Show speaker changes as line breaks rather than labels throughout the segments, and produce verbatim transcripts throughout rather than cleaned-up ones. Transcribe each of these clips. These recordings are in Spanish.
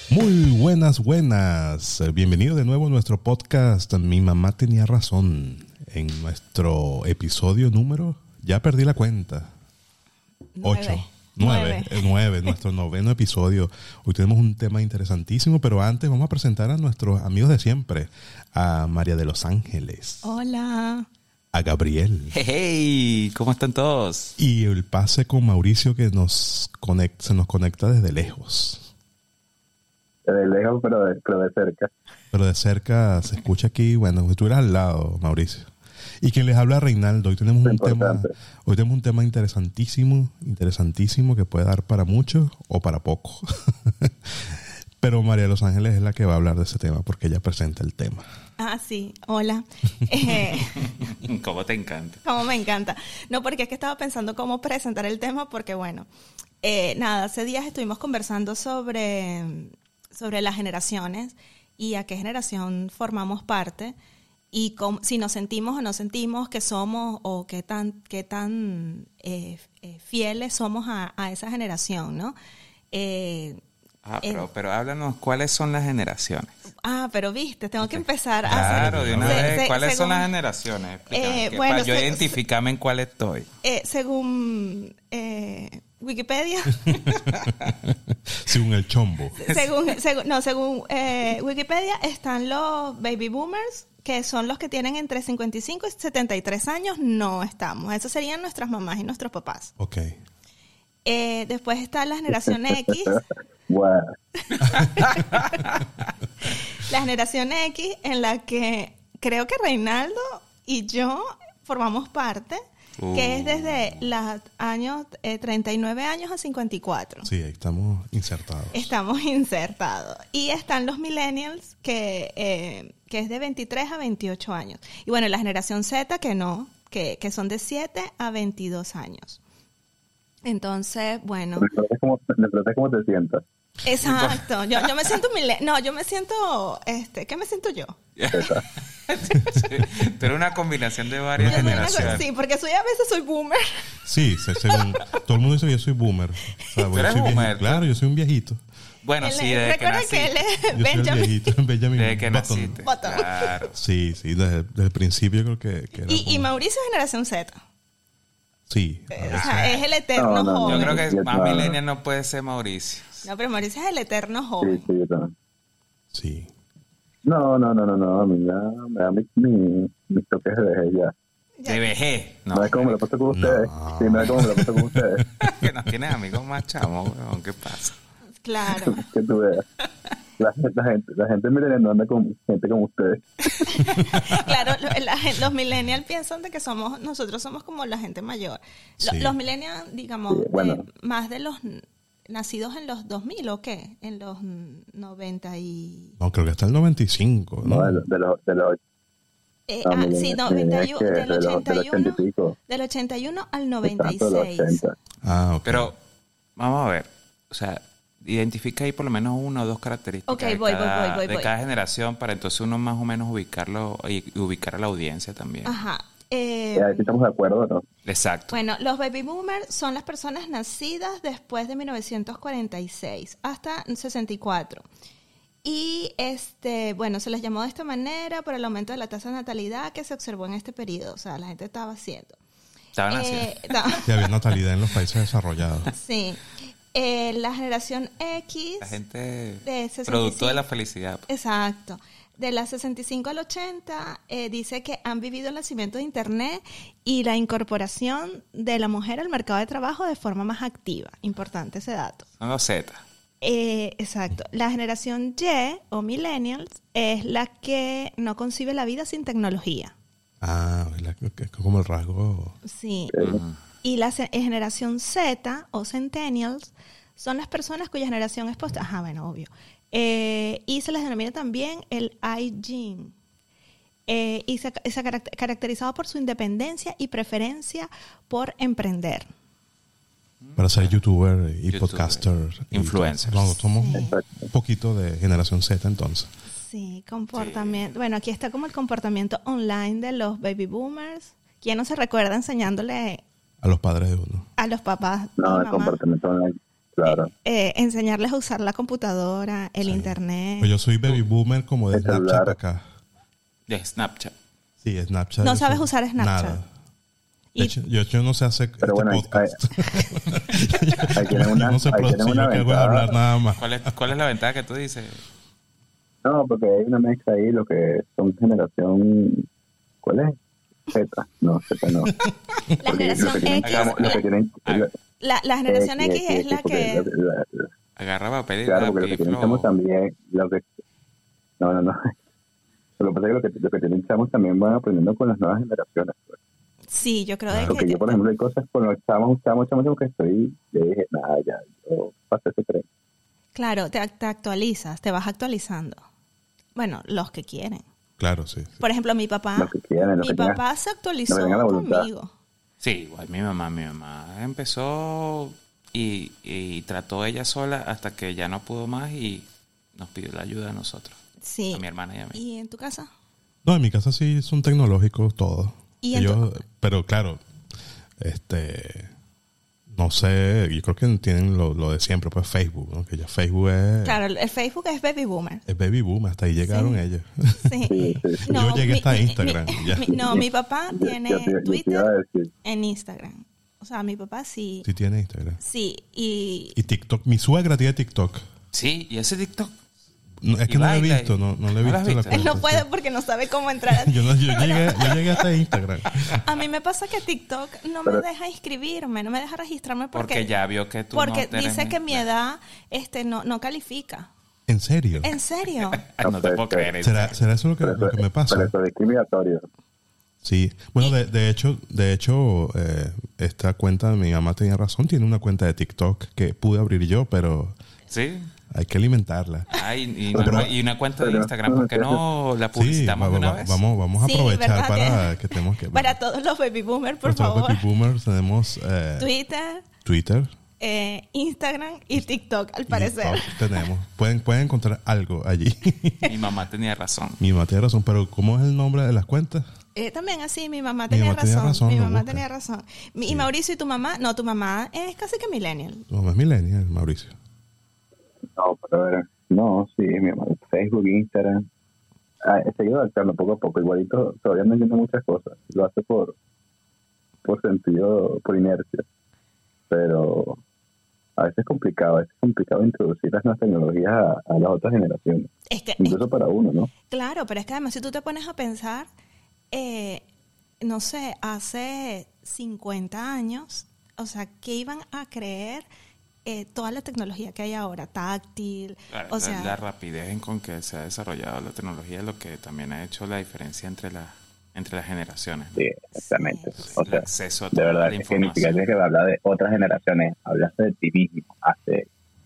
Muy buenas, buenas. Bienvenido de nuevo a nuestro podcast Mi Mamá Tenía Razón. En nuestro episodio número, ya perdí la cuenta.
Nueve.
Ocho. Nueve. Nueve. Nueve, nuestro noveno episodio. Hoy tenemos un tema interesantísimo, pero antes vamos a presentar a nuestros amigos de siempre. A María de los Ángeles.
Hola.
A Gabriel.
Hey, hey, ¿cómo están todos?
Y el pase con Mauricio que nos conecta, se nos conecta desde lejos.
De lejos, pero de, pero de cerca.
Pero de cerca se escucha aquí, bueno, tú eras al lado, Mauricio. Y quien les habla, Reinaldo. Hoy tenemos un tema, hoy tenemos un tema interesantísimo, interesantísimo que puede dar para mucho o para poco. Pero María de los Ángeles es la que va a hablar de ese tema porque ella presenta el tema.
Ah, sí. Hola. Eh,
¿Cómo te encanta?
Cómo me encanta. No, porque es que estaba pensando cómo presentar el tema porque, bueno, eh, nada, hace días estuvimos conversando sobre, sobre las generaciones y a qué generación formamos parte y cómo, si nos sentimos o no sentimos que somos o qué tan, qué tan eh, eh, fieles somos a, a esa generación, ¿no? Eh,
Ah, pero, eh, pero háblanos, ¿cuáles son las generaciones?
Ah, pero viste, tengo que empezar a
Claro,
hacer...
de una
se,
vez,
se,
¿cuáles
según,
son las generaciones? Explícame,
eh,
que
bueno,
para yo
se,
identificarme en cuál estoy.
Eh, según eh, Wikipedia...
según el chombo.
según, según, no, según eh, Wikipedia están los baby boomers, que son los que tienen entre cincuenta y cinco y setenta y tres años. No estamos. Esos serían nuestras mamás y nuestros papás.
Ok.
Eh, después está la generación X.
Wow.
La generación X, en la que creo que Reinaldo y yo formamos parte, uh. que es desde los años eh, treinta y nueve años a cincuenta y cuatro.
Sí, ahí estamos insertados.
Estamos insertados. Y están los millennials, que, eh, que es de veintitrés a veintiocho años. Y bueno, la generación Z, que no, que, que son de siete a veintidós años. Entonces, bueno.
Me preguntas cómo, me preguntas cómo te sientas.
Exacto. Yo, yo me siento millennial. No, yo me siento, este, ¿qué me siento yo?
Pero una combinación de varias
yo
generaciones.
Una, sí, porque soy a veces soy boomer.
Sí, según todo el mundo dice que yo soy boomer. O sea,
¿Tú eres
soy
boomer?
Viejito. Claro, yo soy un viejito.
Bueno,
él,
sí, desde que nací.
Que él es
yo
Benjamin.
soy el viejito, Benjamin
Desde que
Button.
naciste.
Button.
Claro.
Sí, sí, desde, desde el principio creo que, que era
y,
como...
y Mauricio es generación Z.
Sí.
O sea, es el eterno
no, no,
joven.
Yo creo que
Yo
más
no.
millennial no puede ser Mauricio.
No, pero Mauricio es el eterno joven.
Sí, sí, yo también.
Sí.
No, no, no, no, no. A mí me da, me da mis mi, mi toques de vejez ya.
Ya.
De vejez. No,
No es como me lo paso con ustedes.
No.
Sí, no es como me lo paso con ustedes.
que nos tienes amigos más chamos, weón. ¿Qué pasa?
Claro.
Que tú veas. La, la gente, la gente millennial no anda con gente como ustedes.
Claro, la, los millennials piensan de que somos, nosotros somos como la gente mayor. Lo,
Sí.
Los millennials, digamos,
Sí, bueno.
eh, más de los nacidos en los dos mil o qué, en los noventa y...
No, creo que hasta el noventa y cinco, ¿no?
No, de los de los de los
Eh,
no,
ah,
millennial,
sí, noventa y uno,
millennial,
del
que de los- de los
ochenta y
ochenta y
uno,
pico.
del ochenta y uno al noventa y
Tanto de los
seis.
ochenta.
Ah, ok.
Pero, vamos a ver. O sea, identifica ahí por lo menos una o dos características
Ok,
de,
voy, voy,
cada,
voy, voy,
de
voy.
cada generación para entonces uno más o menos ubicarlo y ubicar a la audiencia también.
Ajá. Eh,
Ya, aquí estamos de acuerdo, ¿no?
Exacto.
Bueno, los baby boomers son las personas nacidas después de mil novecientos cuarenta y seis hasta sesenta y cuatro. Y este, bueno, se les llamó de esta manera por el aumento de la tasa de natalidad que se observó en este periodo. O sea, la gente estaba haciendo.
Estaban
Eh,
haciendo.
no,
Que había natalidad en los países desarrollados.
sí. Eh, la generación X.
La gente
de sesenta y cinco.
producto de la felicidad.
Exacto. De las sesenta y cinco al ochenta, eh, dice que han vivido el nacimiento de Internet y la incorporación de la mujer al mercado de trabajo de forma más activa. Importante ese dato.
Son los Z.
Eh, exacto. La generación Y o millennials es la que no concibe la vida sin tecnología.
Ah, la- que es como el rasgo...
Sí.
Ujú.
Y la ce- generación Z o centennials son las personas cuya generación es post... Ajá, bueno, obvio. Eh, y se les denomina también el I-Gene. Eh, y se, se caract- caracterizado por su independencia y preferencia por emprender.
Para ser youtuber y
YouTuber,
podcaster. y
influencers.
todo. No, somos
Sí.
un poquito de generación Z entonces.
Sí, comportamiento. Bueno, aquí está como el comportamiento online de los baby boomers. ¿Quién no se recuerda enseñándole
A los padres de uno.
a los papás
No,
y
el
mamá?
comportamiento online. Claro.
eh, enseñarles a usar la computadora, el
Sí.
internet.
Pues yo soy baby boomer como de
El
Snapchat
celular.
acá.
De Snapchat.
Sí, Snapchat.
No
eso-
sabes usar Snapchat.
Nada.
Y-
De hecho, yo, yo no sé hacer
Pero
este
bueno, ahí-
podcast.
Ahí tienen una,
yo no sé
ahí tienen
producir,
una
lo que hago es
ventaja.
hablar nada más.
¿Cuál es, ¿Cuál es la ventaja que tú dices?
No, porque hay una mezcla ahí, lo que son generación... ¿Cuál es? Z. No, Z no.
La
Porque
generación
lo que tienen,
X,
hagamos- lo que tienen,
Hagamos-
la, la generación X es la
porque
que...
lo que- la- la-
Agarra papel y
Claro, porque lo
lápiz,
que tienen
Flo.
chamos también, lo que... No, no, no. Lo que pasa es que lo que, lo que tienen chamos también van aprendiendo con las nuevas generaciones. Pues.
Sí, yo creo de
Porque
que...
yo, por ejemplo, hay cosas con los chamos, chamos, chamos, chamos que estoy... Yo dije, nada, ya, yo pasé ese tren.
Claro, te, te actualizas, te vas actualizando. Bueno, los que quieren.
Claro, sí. sí.
Por ejemplo, mi papá...
Lo que quieran, lo
Mi
que tengan.
papá se actualizó
no tengan la voluntad.
conmigo.
Sí, igual mi mamá, mi mamá empezó y, y trató ella sola hasta que ya no pudo más y nos pidió la ayuda a nosotros,
Sí.
a mi hermana y a mí.
¿Y en tu casa?
No, en mi casa sí son tecnológicos todos.
¿Y en
Ellos, pero claro, este, no sé, yo creo que tienen lo, lo de siempre, pues Facebook, ¿no? Que ya Facebook es,
Claro, el Facebook es baby boomer.
es baby boom, hasta ahí llegaron ellos.
Sí.
Sí, sí, sí.
Yo llegué hasta
mi-
Instagram,
mi-
ya.
mi- no, mi papá
Yo-
tiene
yo te- yo te
Twitter
iba a decir,
en Instagram. O sea, mi papá sí.
Sí tiene Instagram.
Sí, y...
Y TikTok, mi suegra tiene TikTok.
Sí, y ese TikTok.
No, es
Y
que no lo he
baila
visto,
y-
no, no le he
¿No lo
visto
has
la
visto?
Él
cuenta.
no puede porque no sabe cómo entrar.
Yo, no, yo, llegué, yo llegué hasta Instagram.
A mí me pasa que TikTok no me
Pero-
deja inscribirme, no me deja registrarme porque...
Porque ya vio que tú
Porque
no tienes
dice
ni-
que mi edad este, no, no califica.
¿En serio?
¿En serio?
Ay, no te puedo creer eso.
¿Será, ¿Será eso lo que,
pero
lo que me
eso,
pasa?
pero eso es discriminatorio.
Sí, bueno, de, de hecho, de hecho, eh, esta cuenta, mi mamá tenía razón, tiene una cuenta de TikTok que pude abrir yo, pero
Sí.
hay que alimentarla.
Ay, y,
Pero-
no- y una cuenta de
pero-
Instagram, ¿por qué no la
Sí,
publicitamos
va-
de una
va-
vez?
vamos, vamos a
Sí,
aprovechar
¿verdad
para
que-
que tenemos que...
Para todos los baby boomers, por
nuestros
favor.
baby boomers tenemos eh,
Twitter,
Twitter,
eh, Instagram y TikTok, al parecer.
TikTok tenemos. Pueden, pueden encontrar algo allí.
Mi mamá tenía razón.
Mi mamá tiene razón, pero ¿cómo es el nombre de las cuentas?
Eh, también así, mi mamá
Mi
tenía
mamá tenía
razón.
razón,
Mi
lo
mamá
busca.
tenía razón. Mi-
Sí.
Y Mauricio, ¿y tu mamá? No, tu mamá es casi que millennial.
Tu mamá es millennial, Mauricio.
No, pero a ver, no, sí, mi amor, Facebook, Instagram. Ah, he seguido adaptando poco a poco. Igualito, todavía no entiendo muchas cosas. Lo hace por, por sentido, por inercia. Pero a veces es complicado, a veces es complicado introducir las nuevas tecnologías a, a las otras generaciones.
Es que,
Incluso para uno, ¿no?
claro, pero es que además si tú te pones a pensar, eh, no sé, hace cincuenta años, o sea, ¿qué iban a creer eh, toda la tecnología que hay ahora? Táctil,
Claro,
o
la,
sea...
la rapidez en con que se ha desarrollado la tecnología es lo que también ha hecho la diferencia entre, la, entre las generaciones, ¿no?
Sí, exactamente. O
El
sea,
acceso a
de
toda
verdad,
la
es que ni siquiera
información.
tienes que hablar de otras generaciones. Hablaste de ti mismo hace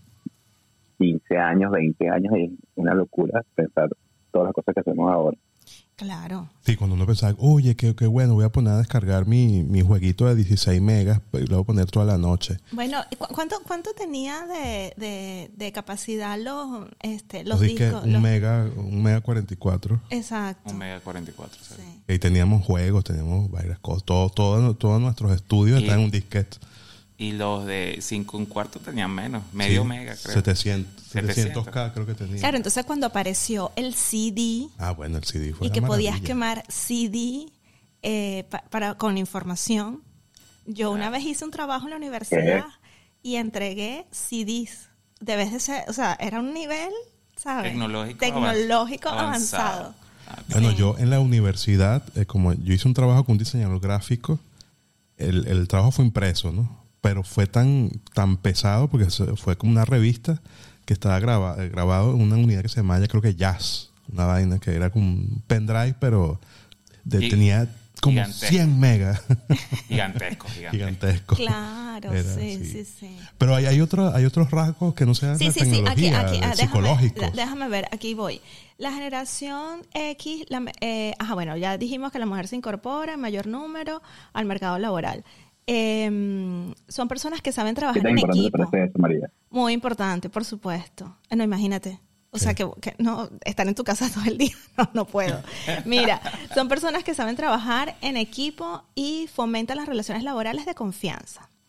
quince años, veinte años, y es una locura pensar todas las cosas que hacemos ahora.
Claro.
Sí, cuando uno pensaba, oye, qué, qué bueno, voy a poner a descargar mi, mi jueguito de dieciséis megas y lo voy a poner toda la noche.
Bueno, ¿y cu- ¿cuánto, cuánto tenía de, de, de capacidad los, este, los
Así que
discos?
un
los-
mega, un mega cuarenta y cuatro.
Exacto.
Un Mega cuarenta y cuatro. ¿sabes?
Sí.
Y teníamos juegos, teníamos varias cosas. Todo, todo, todos nuestros estudios
Y-
están en un disquete.
Y los de cinco un cuarto tenían menos, medio
Sí,
mega, creo.
setecientos,
setecientos.
setecientos K creo que tenía.
Claro, entonces cuando apareció el C D
Ah, bueno, el C D fue
y
una
que podías
maravilla.
quemar C D eh, pa- para, con información, yo una vez hice un trabajo en la universidad y entregué C Ds. Debes de ser, o sea, era un nivel, ¿sabes?
Tecnológico
Tecnológico
avan-
avanzado.
Ah,
Bueno,
Sí.
yo en la universidad, eh, como yo hice un trabajo con un diseñador gráfico, el, el trabajo fue impreso, ¿no? Pero fue tan, tan pesado porque se- fue como una revista que estaba graba, eh, grabado en una unidad que se llama, ya creo que Jazz, una vaina que era como un pendrive, pero de-
Y-
tenía como
gigantesco.
cien megas.
Gigantesco, gigantesco.
Gigantesco.
Claro,
Era
sí,
así.
sí, sí.
Pero hay, hay, otro, hay otros rasgos que no sean
Sí,
de
sí, sí, aquí,
tecnología,
aquí,
de
ah, déjame,
psicológicos.
da- déjame ver, aquí voy. La generación X, la, eh, ajá, bueno, ya dijimos que la mujer se incorpora en mayor número al mercado laboral. Eh, son personas que saben
¿Qué
trabajar
tan
en
importante te
equipo.
parece eso, María?
Muy importante, por supuesto. Eh, No, imagínate. O
Sí.
sea, que, que no estar en tu casa todo el día, no, no puedo. Mira, son personas que saben trabajar en equipo y fomentan las relaciones laborales de confianza.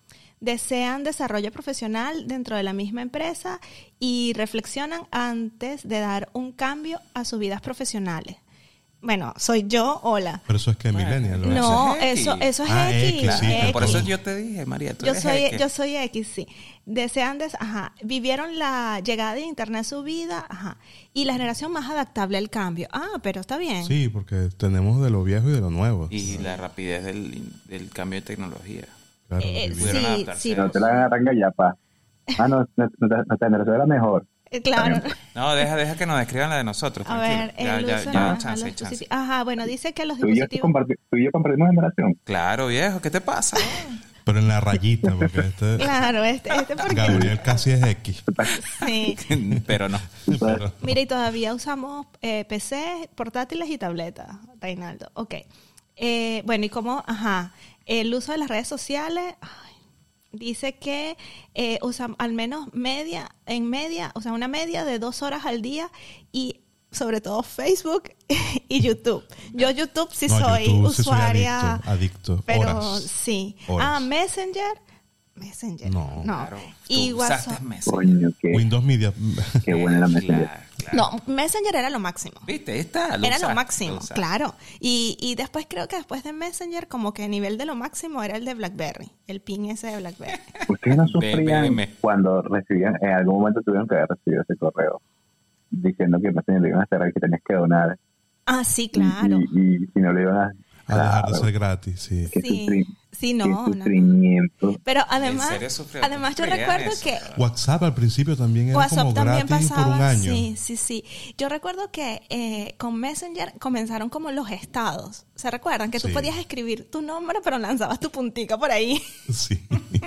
desean desarrollo profesional dentro de la misma empresa y reflexionan antes de dar un cambio a sus vidas profesionales. Bueno, soy yo, hola.
Pero eso es que
Bueno,
millennial, ¿no?
No,
Eso
eso, eso es
Ah,
X.
X, sí,
X.
Por eso yo te dije, María, tú
Yo
eres
soy,
X.
yo soy X, sí. Desean, des, ajá, vivieron la llegada de Internet a su vida, ajá, y la generación más adaptable al cambio. Ah, pero está bien.
Sí, porque tenemos de lo viejo y de lo nuevo.
Y la rapidez del, del cambio de tecnología.
Claro,
Eh,
vivir.
Pudieron
sí,
adaptarse
sí.
a
No
eso.
te la agarran gallapa. Ah, no, nuestra generación era mejor.
Eh, Claro.
No, deja, deja que nos describan la de nosotros.
A
tranquilo.
ver,
ya,
el
ya,
uso
ya,
a- a
chance,
los
chance.
dispositivos. Ajá, bueno, dice que los
Tú y yo,
dispositivos...
comparti- tú y yo compartimos generación.
Claro, viejo, ¿qué te pasa?
Pero en la rayita, porque este
Claro, este, este porque...
Gabriel casi es X.
Sí.
Pero no.
Pero-
Mira, y todavía usamos eh, P C, portátiles y tabletas, Reinaldo. Ok. Eh, bueno, y cómo, ajá, el uso de las redes sociales, ay, dice que eh, usan al menos media, en media, o sea, una media de dos horas al día y sobre todo Facebook y YouTube. Yo YouTube sí
No,
soy
YouTube sí soy
usuaria,
adicto, adicto.
pero
Horas.
sí.
Horas.
Ah, Messenger, Messenger,
No.
no.
Claro.
Y
Tú
WhatsApp.
usaste Messenger.
Coño, qué,
Windows Media.
qué buena la Messenger.
Claro, claro.
No, Messenger era lo máximo.
¿Viste? Ahí está. Lo
Era
usaste,
lo
lo
máximo,
usaste.
claro. Y, y después creo que después de Messenger, como que a nivel de lo máximo era el de BlackBerry, el pin ese de BlackBerry.
Ustedes no
Ve,
sufrían
ve, ve.
cuando recibían, en algún momento tuvieron que haber recibido ese correo diciendo que Messenger lo iban a cerrar y que tenías que donar.
Ah, sí,
Y-
claro.
Y, y si no lo iban a...
A dejar de
Claro,
ser gratis, sí.
qué
Sí,
sufri-
sí, no,
qué
no, no.
sufrimiento.
Pero además,
serio sufrió?
además yo
¿Tú creías
recuerdo
eso?
que
WhatsApp al principio también era
WhatsApp
como
también
gratis por un
pasaba,
año.
sí, sí, sí. Yo recuerdo que eh, con Messenger comenzaron como los estados. ¿Se recuerdan? Que tú
Sí.
podías escribir tu nombre, pero lanzabas tu puntica por ahí.
Sí.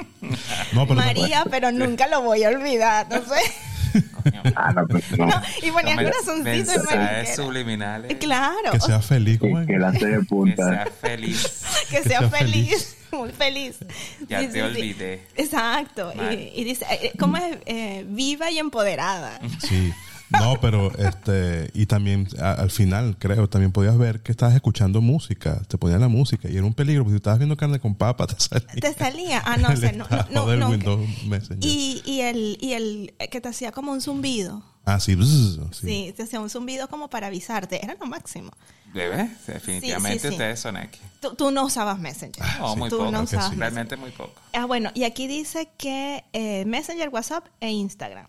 No, pero
María, pero nunca lo voy a olvidar, no sé.
Coño.
Ah, no, pues no.
No, y ponías
Men-
corazoncito y
mensajes
mariquera.
subliminales.
Claro,
que sea feliz.
Que,
¿cómo es?
que lance de
Que
punta.
sea feliz.
que
que
sea
sea
feliz,
feliz.
muy feliz.
Ya
Sí,
te
sí, sí.
olvidé.
Exacto.
Mal.
Y, y dice, eh, ¿cómo es? Eh, viva y empoderada.
Sí. No, pero este, y también a- al final, creo, también podías ver que estabas escuchando música, te ponían la música y era un peligro, porque si estabas viendo Carne con Papa, te salía.
Te salía, ah, no
el
sé, no, no,
estado
no,
del
no,
Windows Messenger.
Y, y el, y el eh, que te hacía como un zumbido.
Ah, sí, bzz,
Sí.
sí.
te hacía un zumbido como para avisarte. Era lo máximo.
¿Debes? Definitivamente
Sí, sí, sí.
ustedes son X.
Tú, tú no usabas Messenger.
No,
sí,
muy
tú
poco.
no
que sí.
usabas Messenger.
Realmente muy poco.
Ah, bueno, y aquí dice que eh, Messenger, WhatsApp e Instagram.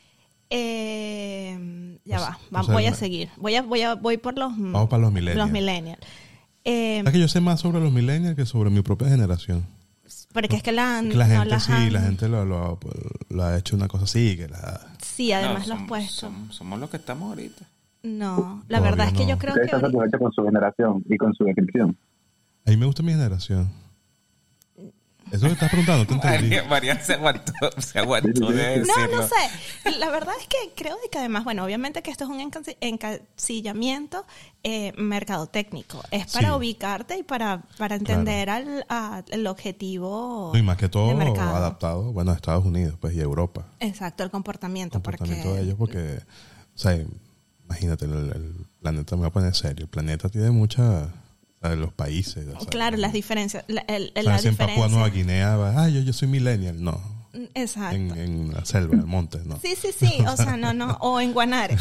Eh, ya
Pues,
va,
o
va-
sea,
voy a
me-
seguir. Voy a, voy a, voy por los,
Vamos para los millennials.
los millennials. Eh,
¿Sabes que yo sé más sobre los millennials que sobre mi propia generación?
porque es que la han,
Que la
no
gente
las
sí,
han-
la gente lo, lo, lo ha hecho una cosa así, que la...
Sí, además
No,
los
somos-
puestos.
Somos, somos los que estamos ahorita.
No, la
Todavía
verdad es que
no.
yo creo
Ustedes
que...
están
ahorita-
satisfechos con su generación y con su descripción.
A mí me gusta mi generación. Eso que estás preguntando, te entendí.
María, María se aguantó, se aguantó de
No,
decirlo.
no sé. La verdad es que creo de que además, bueno, obviamente que esto es un encasi- encasillamiento eh, mercadotécnico. Es para
Sí.
ubicarte y para, para entender al, a- el objetivo
No, y más que todo
de mercado.
adaptado, bueno, a Estados Unidos pues, y Europa.
Exacto, el comportamiento.
comportamiento
porque,
de ellos porque, o sea, imagínate, el, el planeta, me voy a poner serio, el planeta tiene muchas, o sea, los países. O sea,
Claro, las diferencias. La, el,
o sea,
la
si en Papúa Nueva
diferencia.
Guinea, va, ah, yo, yo soy millennial, no.
Exacto.
En, en la selva, en el monte, no.
Sí, sí, sí. O sea, no, no. O en Guanare.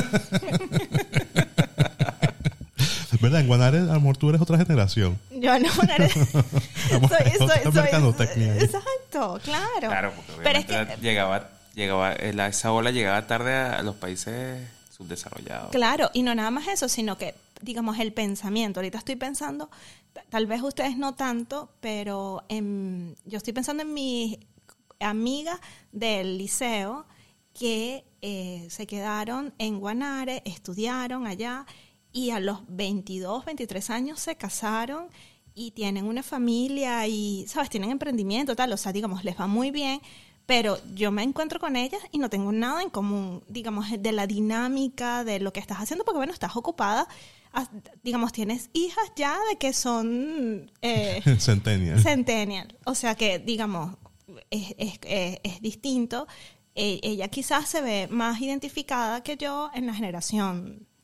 ¿Verdad? En Guanare, a lo mejor tú eres otra generación.
Yo no, Guanare. soy, soy,
Otra
soy,
mercadotecnia ahí.
Exacto, claro.
Claro, porque
Pero es
obviamente
que,
llegaba, llegaba, eh, la- esa ola llegaba tarde a, a los países subdesarrollados.
claro, y no nada más eso, sino que, digamos, el pensamiento. Ahorita estoy pensando, t- tal vez ustedes no tanto, pero en- yo estoy pensando en mi amiga del liceo que eh, se quedaron en Guanare, estudiaron allá y a los veintidós, veintitrés años se casaron y tienen una familia y, ¿sabes? Tienen emprendimiento, tal, o sea, digamos, les va muy bien, pero yo me encuentro con ellas y no tengo nada en común, digamos, de la dinámica, de lo que estás haciendo, porque, bueno, estás ocupada, ah, digamos, tienes hijas ya de que son eh,
Centennial.
centennial, o sea que, digamos, es, es, es, es distinto. Eh, ella quizás se ve más identificada que yo en la generación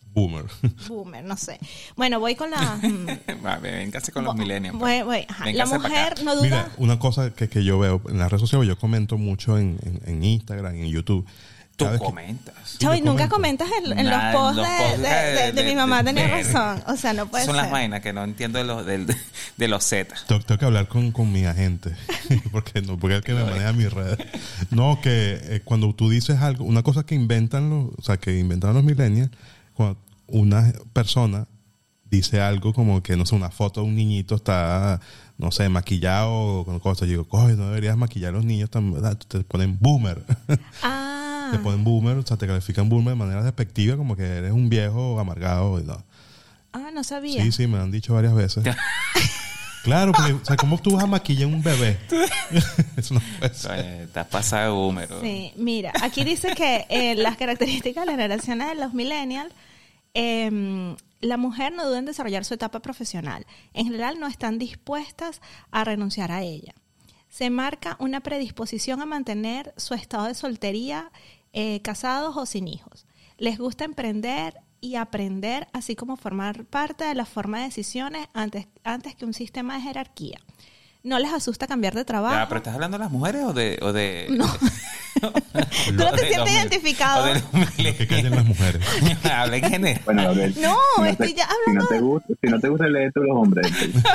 Boomer.
Boomer, no sé. Bueno, voy con la... mm,
Véngase con los millennials.
voy, voy, ajá. La
Véngase pa'
mujer
acá.
no duda...
Mira, una cosa que, que yo veo en las redes sociales, yo comento mucho en, en, en Instagram, en YouTube.
Tú
Cada vez que-
comentas.
Chavo, y
yo
nunca
comento.
comentas en, en
Nah,
los posts
en los
de,
posts
de,
de-
de- de
de-
mi mamá,
de-
tenía
de-
razón. O sea, no puede
Son
ser.
las vainas que no entiendo de los, del- de los Z.
Tengo, tengo que hablar con, con mi agente, porque no, porque es el que me maneja mis redes. No, que eh, cuando tú dices algo, una cosa que inventan los, o sea, que inventan los millennials, cuando una persona dice algo como que, no sé, una foto de un niñito está, no sé, maquillado con cosas, yo digo, coge, no deberías maquillar a los niños, tan, ¿verdad? Te ponen boomer.
Ah,
Te ponen boomer, o sea, te califican boomer de manera despectiva, como que eres un viejo amargado. Y no.
ah, no sabía.
Sí, sí, me lo han dicho varias veces. Claro, porque, o sea, ¿cómo tú vas a maquillar a un bebé? Eso no puede ser.
Oye, estás pasado de húmero.
Sí, mira, aquí dice que eh, las características de las generaciones de los millennials, eh, la mujer no duda en desarrollar su etapa profesional. En general no están dispuestas a renunciar a ella. Se marca una predisposición a mantener su estado de soltería, eh, casados o sin hijos. Les gusta emprender y aprender, así como formar parte de la forma de decisiones antes, antes que un sistema de jerarquía. No les asusta cambiar de trabajo.
Ya, ¿pero estás hablando de las mujeres o de...? O de
No.
o
¿Tú no te
de
sientes
los mil-
identificado?
o de los
Lo que callen las mujeres.
millennials? Habla en general.
Bueno, Gabriel,
No,
si
estoy
te,
ya
si no
hablando
te
de-
gusta, si no te gusta leer tú los hombres,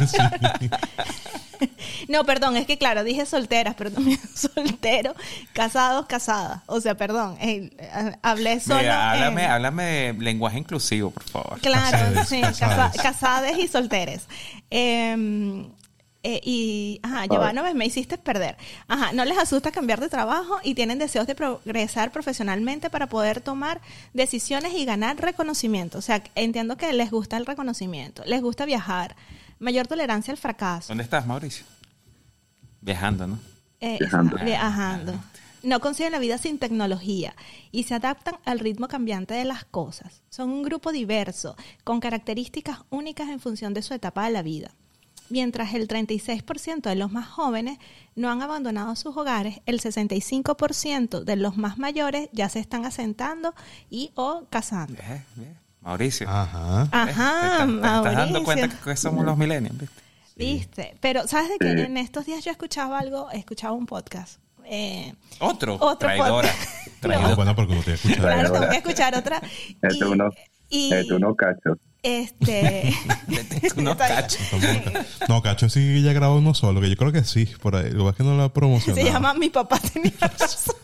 No, perdón, es que claro, dije solteras, pero también soltero, casados, casadas. O sea, perdón, eh, eh, hablé solo.
Mira, háblame,
en-
háblame de lenguaje inclusivo, por favor.
Claro,
Casades,
sí,
casades.
casa- casades y solteres. Eh, eh, y, ajá, ya va, no ves, me hiciste perder. Ajá, no les asusta cambiar de trabajo y tienen deseos de progresar profesionalmente para poder tomar decisiones y ganar reconocimiento. O sea, entiendo que les gusta el reconocimiento, les gusta viajar, mayor tolerancia al fracaso.
¿Dónde estás, Mauricio? Viajando, ¿no?
Eh,
Viajando.
viajando. No conciben la vida sin tecnología y se adaptan al ritmo cambiante de las cosas. Son un grupo diverso, con características únicas en función de su etapa de la vida. Mientras el treinta y seis por ciento de los más jóvenes no han abandonado sus hogares, el sesenta y cinco por ciento de los más mayores ya se están asentando y o casando.
Eh, eh, Mauricio.
Ajá.
Ajá,
¿Te estás- te
Mauricio.
estás dando cuenta que, que somos los millennials, ¿viste?
¿Viste? Pero, ¿sabes de que
Sí.
en estos días yo escuchaba algo, escuchaba un podcast? Eh,
Otro.
Otro
Traidora.
podcast.
Ah,
Traidora.
bueno, porque no te he escuchado.
claro,
Traidora.
tengo que escuchar otra.
es
Y-
uno,
y,
es uno cacho.
este...
Tú no cachas.
No, Cacho sí ya grabó uno solo, que yo creo que sí, por ahí. Lo que pasa es que no lo ha promocionado.
Se llama Mi papá tenía razón.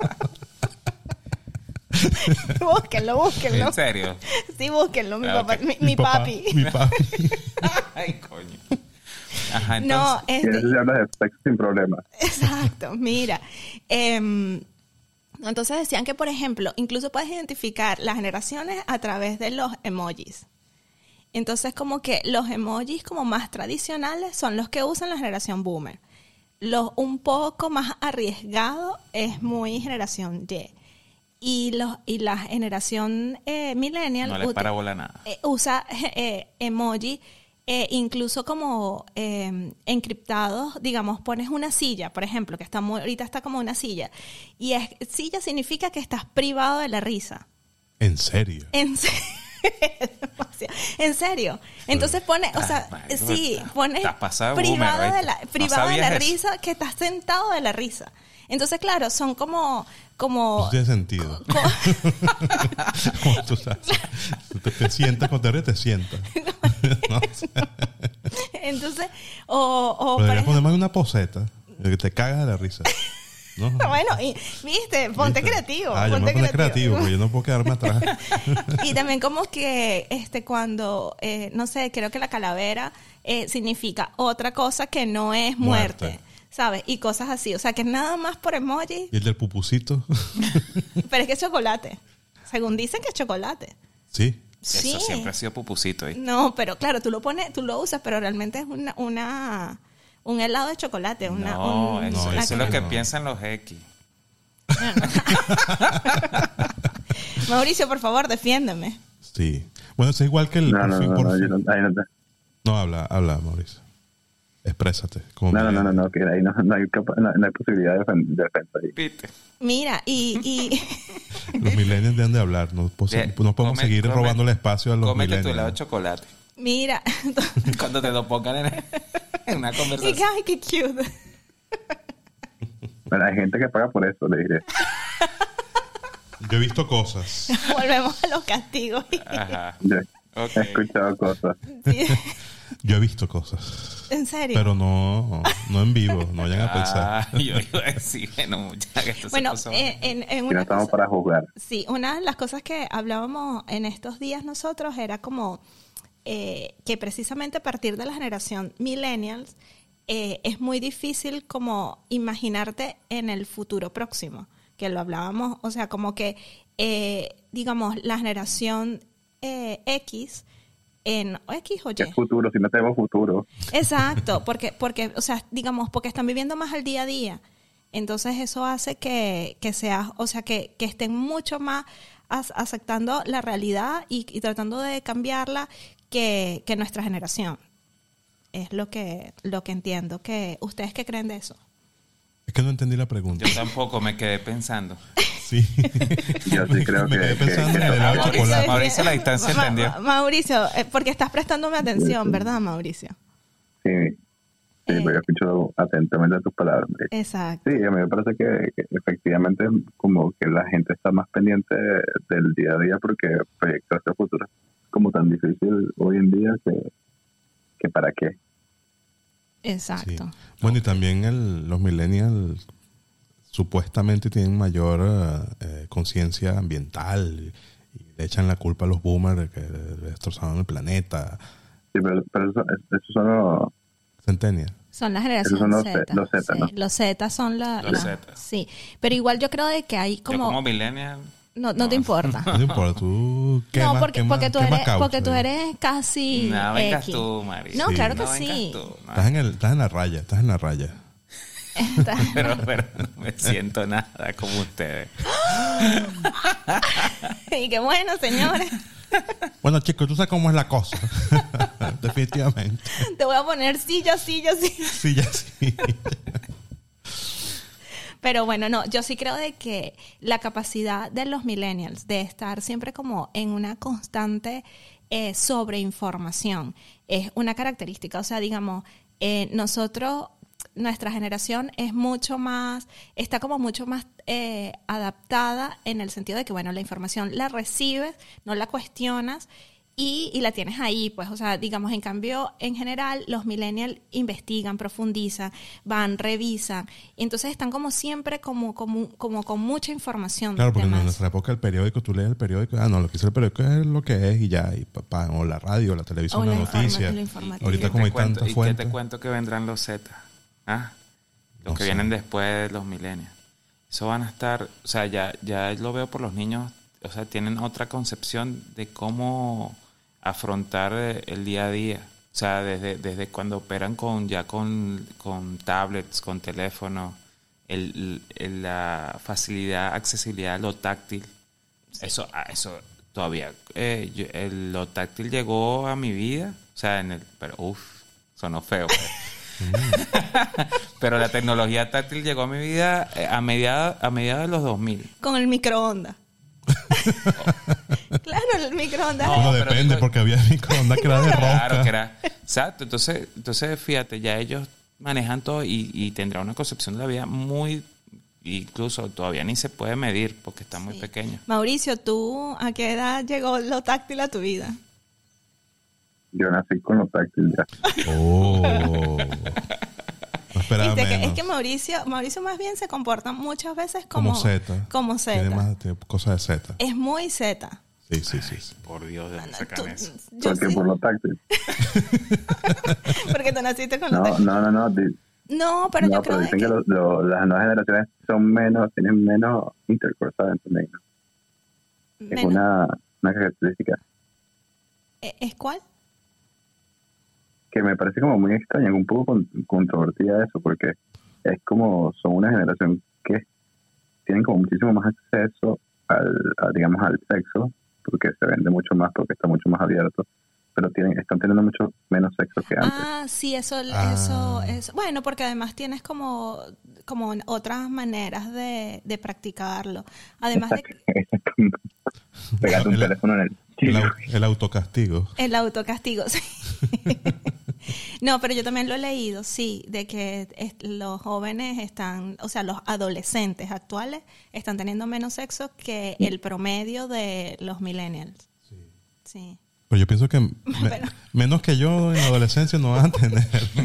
búsquenlo, búsquenlo.
¿En serio?
Sí, búsquenlo, mi
Ah,
papá,
ok.
mi, mi
papá-
papi.
Mi papi.
Ay, coño. Ajá, entonces.
No,
Y eso
este,
se llama de sexo sin problema.
exacto, mira. em, entonces decían que, por ejemplo, incluso puedes identificar las generaciones a través de los emojis. Entonces, como que los emojis como más tradicionales son los que usan la generación boomer. Los un poco más arriesgados es muy generación Y. Y, los, y la generación eh, millennial
No les
uti-
para bola nada.
eh, usa eh, emoji eh, incluso como eh, encriptados, digamos, pones una silla, por ejemplo, que está muy, ahorita está como una silla, y es, silla significa que estás privado de la risa.
¿En serio?
En serio. Demasiado. En serio. Entonces pone, o sea,
Ah, marico,
sí,
estás-
pone
estás pasado
privado
boomer,
de la,
¿viste? No
privado de la
sabías eso.
risa, que estás sentado de la risa. Entonces, claro, son como, como
No tiene sentido. Como tú sabes. Tú te, te sientas con te ríes, te sientas. No sé.
entonces, o, o por
Podrías
ejemplo,
poner más una poseta, que te cagas de la risa. ¿No?
bueno, y, viste, ponte
¿Viste?
creativo.
Ah, yo me
ponte
voy a poner creativo, porque yo no puedo quedarme atrás.
Y también como que este cuando, eh, no sé, creo que la calavera eh, significa otra cosa que no es muerte,
Muerte.
¿sabes? Y cosas así. O sea, que nada más por emoji,
¿Y el del pupucito?
pero es que es chocolate. Según dicen que es chocolate.
Sí.
Sí.
Eso siempre ha sido pupusito, ¿viste?
No, pero claro, tú lo pones, tú lo usas, pero realmente es una, una un helado de chocolate. Una,
No,
un-
eso,
No,
una
eso es lo que
no.
piensan los X.
Mauricio, por favor, defiéndeme.
Sí. Bueno, es igual que el...
No,
por
no,
fin,
no,
por
no,
fin.
yo no, ahí no, te-
No, habla, habla, Mauricio. Exprésate. Como
no, no,
Miguel.
no, no, no, que ahí no, no hay, capa- no, no hay posibilidad de defen- de defensa ahí.
¿Viste?
Mira, y, y
Los millennials deben de hablar. No, pos-
Bien,
no podemos
come-
seguir
come-
robando el espacio a los
Cómete tu
millennials.
helado de chocolate.
Mira.
Cuando te lo pongan en, en una
Y que,
conversación.
ay, qué cute.
Bueno, hay gente que paga por eso, le diré.
Yo he visto cosas.
Volvemos a los castigos.
Ajá.
Yo
Ok.
he escuchado cosas.
Sí.
Yo he visto cosas.
¿En serio?
Pero no, no en vivo. No vayan a pensar.
Ah, yo iba a decir, bueno, ya que esto se
Bueno,
puso-
eh, en, en
Y no
una
estamos
cosa-
para juzgar.
Sí, una de las cosas que hablábamos en estos días nosotros era como eh, que precisamente a partir de la generación millennials eh, es muy difícil como imaginarte en el futuro próximo, que lo hablábamos, o sea, como que, eh, digamos, la generación eh, X, en o X o Y.
¿Qué futuro? Si no tenemos futuro.
Exacto, porque, porque, o sea, digamos, porque están viviendo más al día a día. Entonces eso hace que, que sea, o sea, que, que estén mucho más as- aceptando la realidad y, y tratando de cambiarla que, que nuestra generación. Es lo que, lo que entiendo. Que, ¿ustedes qué creen de eso?
Es que no entendí la pregunta.
Yo tampoco me quedé pensando.
Sí.
Yo sí creo
Me
que...
quedé
que-
pensando
que-
en el helado de
Mauricio,
chocolate.
Mauricio, la distancia
Ma-
entendió.
Ma- Mauricio, eh, porque estás prestándome atención, ¿verdad, Mauricio?
Sí, sí,
Eh.
porque he escuchado atentamente tus palabras. María.
Exacto.
Sí, a mí me parece que, que efectivamente como que la gente está más pendiente del día a día porque proyectar este futuro es como tan difícil hoy en día que, que para qué.
Sí.
Exacto.
Bueno, y también el, los millennials supuestamente tienen mayor eh, conciencia ambiental y le echan la culpa a los boomers de que destrozaron el planeta.
Sí, pero, pero eso, eso son los...
Centennial.
Son la generación
Esos son los
Z.
Z, los Z,
Sí,
¿no?
los Z son la...
Los
la-
Z.
Sí, pero igual yo creo de que hay
Yo
como...
como millennial.
no, no te importa.
No te importa, tú quemas,
no, porque,
quemas-
porque, tú
quemas
eres,
caucho,
porque tú
¿eh?
eres casi
No, vengas
X.
tú, María.
No,
Sí.
claro que
No vengas
sí.
tú, no.
Estás en, el, estás en la raya, estás en la raya.
Está-
Pero, pero no me siento nada como ustedes.
y qué bueno, señores.
Bueno, chicos, tú sabes cómo es la cosa. Definitivamente.
Te voy a poner silla, silla, silla.
Sí, ya sí.
Pero bueno, no, yo sí creo de que la capacidad de los millennials de estar siempre como en una constante eh, sobreinformación es una característica. O sea, digamos, eh, nosotros, nuestra generación es mucho más, está como mucho más eh, adaptada en el sentido de que, bueno, la información la recibes, no la cuestionas y, y la tienes ahí, pues, o sea, digamos, en cambio, en general, los millennials investigan, profundizan, van, revisan, y entonces están como siempre como, como, como con mucha información.
Claro,
de
porque en
más.
nuestra época el periódico, tú lees el periódico, ah, no, lo que dice el periódico es lo que es y ya, y papá, o la radio, la televisión,
O
la
la informa-
noticia.
lo informativo.
Ahorita
¿Y qué
como
te
hay
cuento-
tantas
¿Y qué
fuentes.
te cuento que vendrán los Z? ¿Ah? Los
No
que
sé.
vienen después de los millennials. Eso van a estar, o sea, ya, ya lo veo por los niños, o sea, tienen otra concepción de cómo afrontar eh, el día a día. O sea, desde, desde cuando operan con ya con, con tablets, con teléfono, el, el- la facilidad, accesibilidad a lo táctil. Eso, ah, eso todavía, eh, yo- el- lo táctil llegó a mi vida, o sea, en el, pero uff, sonó feo. Pues. Pero la tecnología táctil llegó a mi vida eh, a mediados a mediados de los dos mil.
Con el microondas. Claro, el microondas.
No,
Bueno,
pero
depende,
digo-
porque había microondas que era de
Claro,
rosca.
que era. Exacto, entonces, entonces fíjate, ya ellos manejan todo y, y tendrán una concepción de la vida muy, incluso todavía ni se puede medir porque está muy
Sí.
pequeño.
Mauricio, ¿tú a qué edad llegó lo táctil a tu vida?
Yo nací con lo táctil ya.
Oh. No esperaba
Viste que-
menos.
es que Mauricio, Mauricio más bien se comporta muchas veces como,
Como Z.
Como
Tiene
Z.
más tiene cosas de Z.
Es muy Z.
Sí, sí, sí. sí.
Por Dios, ¿de dónde
Tú-
sacan eso?
yo
Porque
sí,
por lo táctil.
porque tú naciste con lo
No,
táctil.
no, no, no. di-
No, pero
no,
yo
pero
creo de
dicen
que,
que, lo- lo- las nuevas generaciones son menos, tienen menos intercourse, ¿saben? También, ¿no? Es
menos-
una, una característica
¿es es cuál?
que me parece como muy extraña, un poco con- controvertida eso, porque es como son una generación que tienen como muchísimo más acceso al, a, digamos, al sexo, porque se vende mucho más, porque está mucho más abierto, pero tienen, están teniendo mucho menos sexo que antes.
Ah, sí, eso,
Ah.
eso es bueno, porque además tienes como, como otras maneras de, de practicarlo. Además de
Pegate un
El-
teléfono en el
El, au- el autocastigo.
el autocastigo, sí. No, pero yo también lo he leído, sí, de que es- los jóvenes están, o sea, los adolescentes actuales están teniendo menos sexo que el promedio de los millennials. Sí.
Pero yo pienso que me-
Pero-
menos que yo en la adolescencia no van a tener.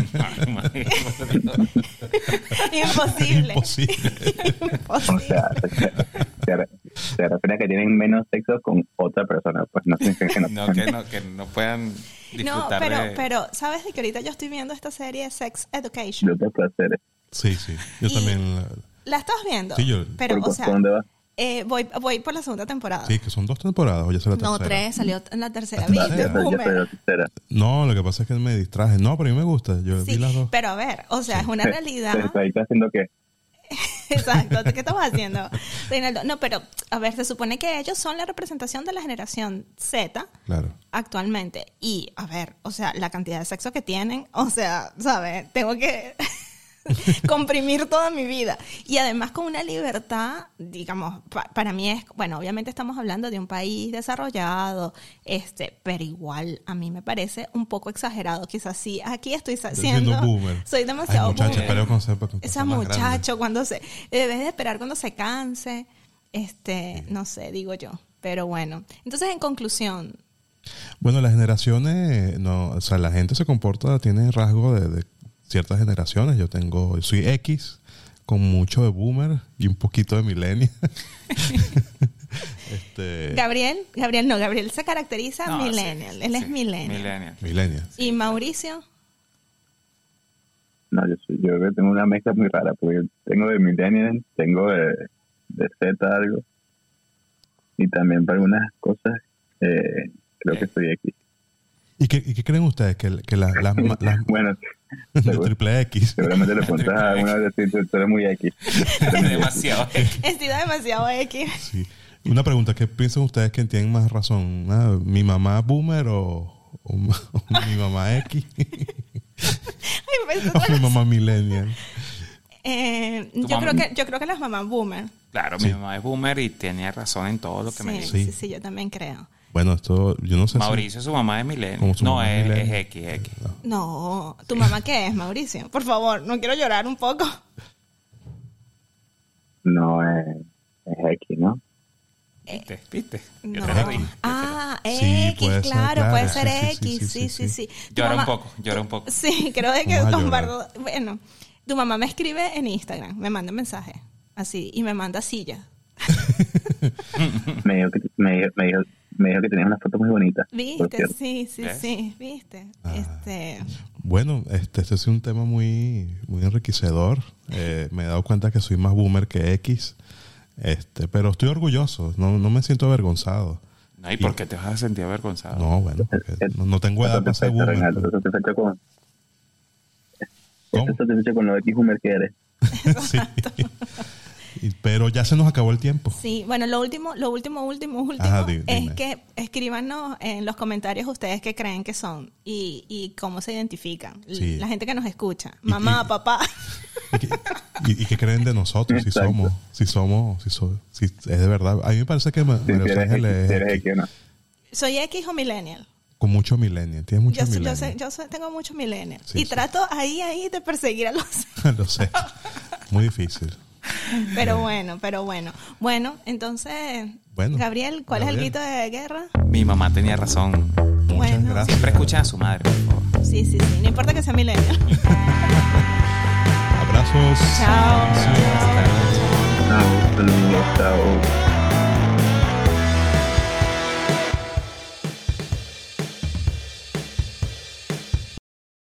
Imposible.
Imposible.
O
Imposible.
sea, se, se- se refiere a que tienen menos sexo con otra persona, pues no significa que no.
No, que no, que no puedan
No,
disfrutar
pero,
de...
pero, ¿sabes de que ahorita yo estoy viendo esta serie Sex Education?
De otros placeres.
Sí, sí. Yo
Y-
también. la-
¿La estás viendo?
Sí, yo-
Pero,
¿Por,
o sea,
por dónde vas?
eh, voy, voy por la segunda temporada.
Sí, que son dos temporadas, o ya se la
No,
tercera.
tres, salió en la tercera.
La
¿Viste?
tercera.
Ya, ya
Boomer.
soy la tercera.
No, lo que pasa es que me distraje. No, pero a mí me gusta. Yo
Sí,
vi las dos.
pero a ver, o sea, es una realidad.
Pero ahí está haciendo que
Exacto, ¿qué estamos haciendo, Reinaldo? No, pero, a ver, se supone que ellos son la representación de la generación Z
Claro.
actualmente. Y, a ver, o sea, la cantidad de sexo que tienen, o sea, ¿sabes? Tengo que comprimir toda mi vida. Y además con una libertad, digamos, pa- para mí es, bueno, obviamente estamos hablando de un país desarrollado, este, pero igual a mí me parece un poco exagerado. Quizás sí, aquí estoy sa-
Siendo
siendo,
boomer.
soy demasiado
Ay, muchacha,
boomer.
espero con ser- con
Ese
personas más
muchacho
grandes.
cuando se, debes de esperar cuando se canse, este, no sé, digo yo. Pero bueno, entonces en conclusión,
Bueno, las generaciones, no, o sea, la gente se comporta, tiene rasgos de, de ciertas generaciones. Yo tengo, soy X, con mucho de boomer y un poquito de millennial. este,
Gabriel, Gabriel no, Gabriel se caracteriza
No,
millennial,
sí,
él
sí,
es millennial.
millennial.
millennial.
¿Y Mauricio?
no, yo, soy- yo creo que tengo una mezcla muy rara, porque tengo de millennial, tengo de, de Z algo, y también para algunas cosas eh, creo que soy X.
¿Y qué, y qué creen ustedes? Que, que las, las, ma- las
Bueno,
de
seguro-
triple X.
seguramente le preguntas a alguna vez si tú tú eres muy X.
Demasiado.
He sido demasiado X.
Sí. Una pregunta, ¿qué piensan ustedes que tienen más razón? Ah, ¿Mi mamá boomer o, o, o mi mamá X?
Ay, pues,
¿O mi mamá millennial?
eh,
Tu
yo
mamá-
creo que yo creo que las mamás boomer.
Claro,
Sí.
mi mamá es boomer y tenía razón en todo lo que me
Sí,
dijo.
sí,
Sí.
sí, yo también creo.
Bueno, esto, yo no sé
Mauricio, su mamá es millennial.
Como su
No,
mamá es
es, es
millennial.
X, X.
No, ¿tu mamá qué es, Mauricio? Por favor, no quiero llorar un poco.
No, es, es X, ¿no?
¿Viste? ¿Viste? Yo
No.
te lo dije.
Ah,
Sí,
X,
puede ser,
claro,
claro.
puede
Sí,
ser
sí,
X,
sí,
sí,
sí,
sí,
sí.
sí. Tu
Llora un
mamá-
poco, llora un poco.
Sí, creo de que
Vamos a
comparto. Bueno, tu mamá me escribe en Instagram, me manda mensaje, así, y me manda sillas.
Me dijo que, me dijo, me dijo, me dijo que tenías una foto muy bonita. por
¿Viste?
cierto.
Sí, sí,
¿Ves?
sí, ¿viste? Este,
Bueno, este, este es un tema muy, muy enriquecedor. Eh, me he dado cuenta que soy más boomer que X. Este, pero estoy orgulloso, no, no me siento avergonzado.
No, ¿y por qué te vas a sentir avergonzado?
No, bueno, porque no, no tengo edad
Eso
para
te
ser
afecta,
boomer.
Reinaldo, eso te afecta con,
¿Cómo?
eso te afecta con lo X boomer que eres.
Sí. Y- Pero ya se nos acabó el tiempo.
sí, bueno, lo último, lo último, último, último,
Ajá, di-
es
dime.
que escríbanos en los comentarios ustedes qué creen que son y, y cómo se identifican.
Sí.
La gente que nos escucha,
Y-
mamá,
y-
papá.
¿Y qué, y- y qué creen de nosotros? Si
Exacto.
somos, si somos, si, so- si es de verdad. A mí me parece que Ma-
Si
María
eres X,
Ángeles
si
es
eres
X,
X o no.
¿Soy X o millennial?
con mucho millennial. Tienes mucho
Yo, soy- yo,
millennial.
sé- yo soy- tengo mucho millennial.
Sí,
y
sí.
trato ahí, ahí de perseguir a los...
Lo sé. Muy difícil.
Pero bueno, pero bueno. Bueno, entonces,
Bueno,
Gabriel, ¿cuál es
Gabriel.
el grito de guerra?
Mi mamá tenía razón.
Muchas
Bueno.
gracias.
Siempre escuchen a su madre, por favor.
Sí, sí, sí. No importa que sea millennial.
Abrazos.
Chao.
Sí.
No, no, chao.